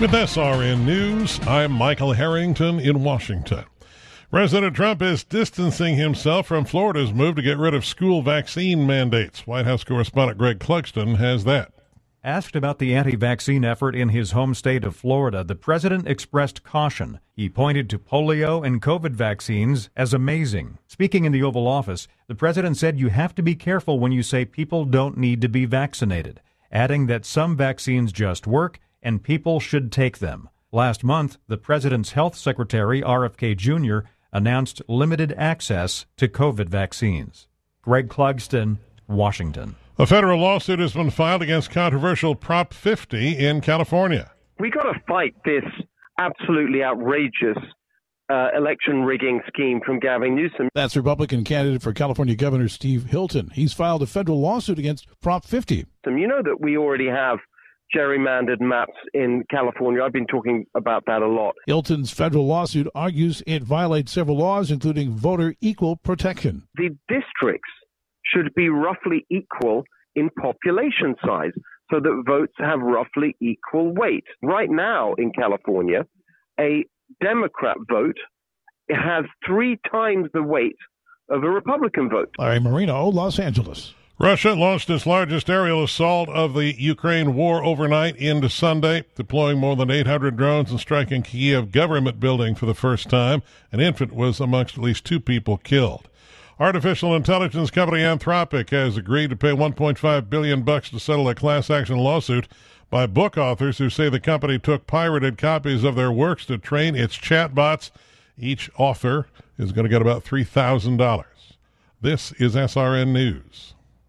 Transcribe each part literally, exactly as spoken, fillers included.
With S R N News, I'm Michael Harrington in Washington. President Trump is distancing himself from Florida's move to get rid of school vaccine mandates. White House correspondent Greg Clugston has that. Asked about the anti-vaccine effort in his home state of Florida, the president expressed caution. He pointed to polio and COVID vaccines as amazing. Speaking in the Oval Office, the president said you have to be careful when you say people don't need to be vaccinated, adding that some vaccines just work and people should take them. Last month, the president's health secretary, R F K Junior, announced limited access to COVID vaccines. Greg Clugston, Washington. A federal lawsuit has been filed against controversial Prop fifty in California. We got to fight this absolutely outrageous uh, election rigging scheme from Gavin Newsom. That's Republican candidate for California Governor Steve Hilton. He's filed a federal lawsuit against Prop fifty. You know that we already have gerrymandered maps in California. I've been talking about that a lot. Hilton's federal lawsuit argues it violates several laws, including voter equal protection. The districts should be roughly equal in population size so that votes have roughly equal weight. Right now in California, a Democrat vote has three times the weight of a Republican vote. Larry Marino, Los Angeles. Russia launched its largest aerial assault of the Ukraine war overnight into Sunday, deploying more than eight hundred drones and striking Kyiv government building for the first time. An infant was amongst at least two people killed. Artificial intelligence company Anthropic has agreed to pay one point five billion dollars bucks to settle a class action lawsuit by book authors who say the company took pirated copies of their works to train its chatbots. Each author is going to get about three thousand dollars. This is S R N News.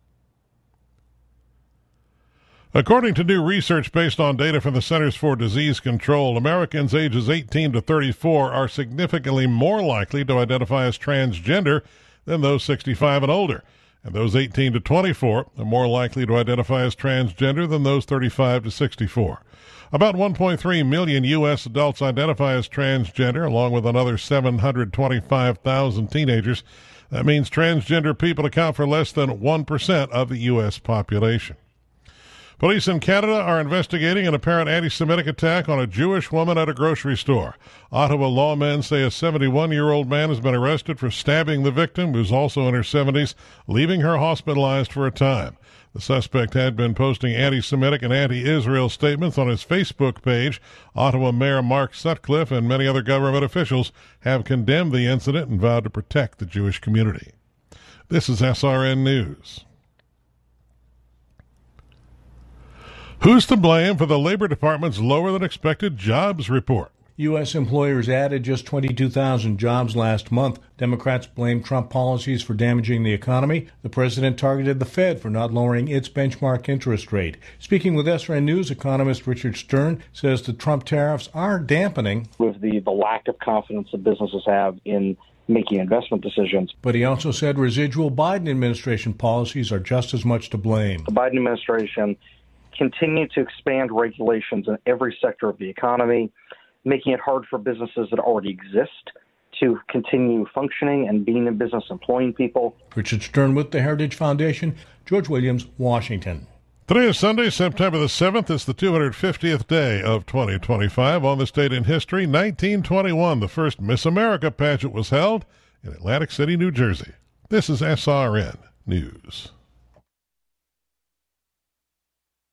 According to new research based on data from the Centers for Disease Control, Americans ages eighteen to thirty-four are significantly more likely to identify as transgender than those sixty-five and older, and those eighteen to twenty-four are more likely to identify as transgender than those thirty-five to sixty-four. About one point three million U S adults identify as transgender, along with another seven hundred twenty-five thousand teenagers. That means transgender people account for less than one percent of the U S population. Police in Canada are investigating an apparent anti-Semitic attack on a Jewish woman at a grocery store. Ottawa lawmen say a seventy-one-year-old man has been arrested for stabbing the victim, who's also in her seventies, leaving her hospitalized for a time. The suspect had been posting anti-Semitic and anti-Israel statements on his Facebook page. Ottawa Mayor Mark Sutcliffe and many other government officials have condemned the incident and vowed to protect the Jewish community. This is S R N News. Who's to blame for the Labor Department's lower-than-expected jobs report? U S employers added just twenty-two thousand jobs last month. Democrats blame Trump policies for damaging the economy. The president targeted the Fed for not lowering its benchmark interest rate. Speaking with S R N News, economist Richard Stern says the Trump tariffs are dampening with the, the lack of confidence that businesses have in making investment decisions. But he also said residual Biden administration policies are just as much to blame. The Biden administration continue to expand regulations in every sector of the economy, making it hard for businesses that already exist to continue functioning and being in business, employing people. Richard Stern with the Heritage Foundation, George Williams, Washington. Today is Sunday, September the seventh. It's the two hundred fiftieth day of twenty twenty-five. On this date in history, nineteen twenty-one, the first Miss America pageant was held in Atlantic City, New Jersey. This is S R N News.